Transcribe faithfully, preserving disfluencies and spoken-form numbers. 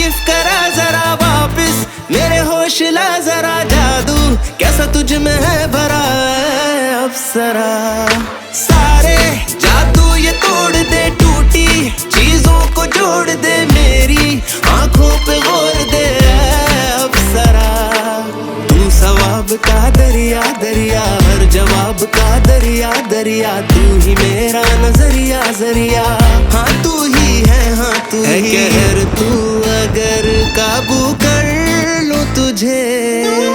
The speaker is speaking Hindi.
तारीफ करा जरा वापस, मेरे होश ला जरा जादू कैसा तुझ में है भरा है अप्सरा। सारे जादू ये तोड़ दे, टूटी चीजों को जोड़ दे, मेरी आंखों पे गौर दे अप्सरा। तू सवाब का दरिया दरिया, हर जवाब का दरिया दरिया, तू ही मेरा नजरिया जरिया। हाँ तू ही है, हाँ तू है कहर, तू अगर काबू कर लो तुझे